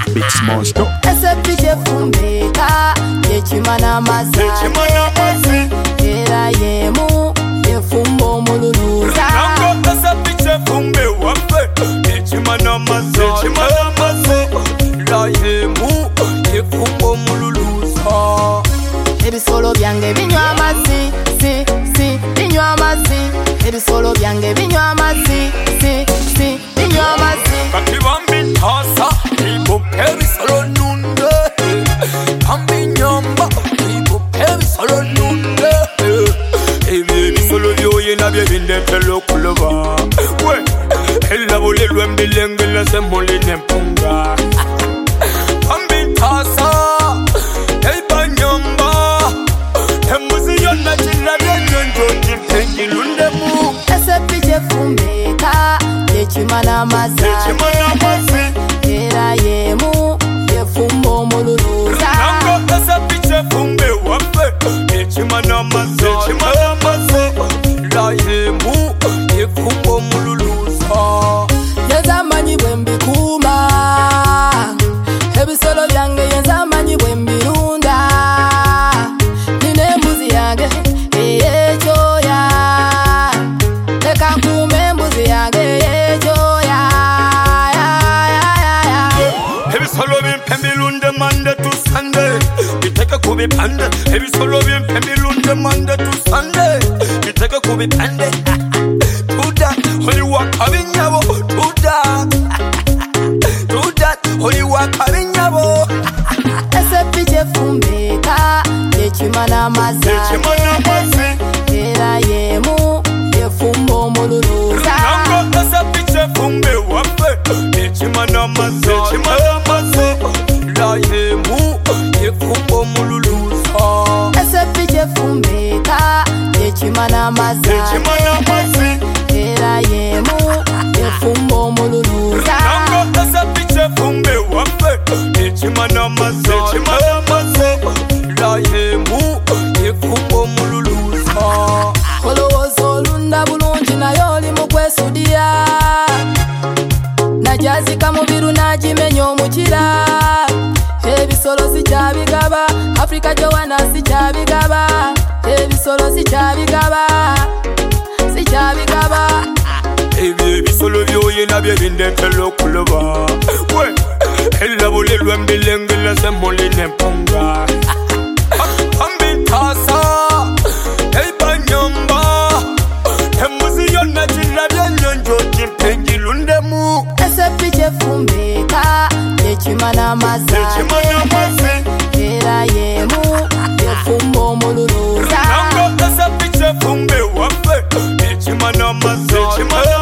Big small stuff. Ese piche fumbeka yechimana maza era yemu yefumbo mululuza Nango ese piche fumbe wambe yechimana maza la yemu yefumbo mululuza Ebisolo byange binywa amazzi binywa amazzi Ebisolo byange binywa amazzi binywa amazzi Kati bambitasa ibuke ebisolo nunde Kambi nyamba ibuke ebisolo nunde Ebyo ebisolo byoye nabyo bindetera okuloba We elabulirwa embilengela semuli n'empunga Bambitasa ebanyamba Embuzi yonna kirabye ennyonjo ngipengilundemu Ese piche fumbeka yechimana maza era yemu yefumbo mululuza Nango ese piche fumbe wambe yechimana maza la yemu yefumbo mululuza Yezamanyi bwembikuma Ebisolo byange yezamanyi bwembirunda Nine embuzi yange eyejoya Leka nkume embuzi yange eyejoya Ebisolo bimpe milunde Monday to Sunday Biteke kubipande Ebisolo bimpe milunde Monday to Sunday Biteke kubipande Do that, only walk abinyabo Do that, only walk abinyabo Ese piche fumbeka yechimana maza era yemu yefumbo mululuza Nango ese piche fumbe wambe yechimana maza la yemu yefumbo mululuza Ese piche fumbeka yechimana maza era yemu yefumbo mululuza Nango ese piche fumbe wambe yechimana maza la yemu yefumbo mululuza Olowooza olunda bulungi naye oli mu kwesudiya Najazika mu biru n'agimenya omukira Ebisolo sikyabigaba Africa Joanna sikyabigaba Ebisolo sikyabigaba Ebyo ebisolo byoye nabyo bindetera okuloba We elabulirwa embilengela semuli n'empunga Bambitasa ebanyamba Embuzi yonna kirabye ennyonjo ngipengilundemu Ese piche fumbeka yechimana maza era yemu yefumbo mululuza Nango ese piche fumbe wambe yechimana maza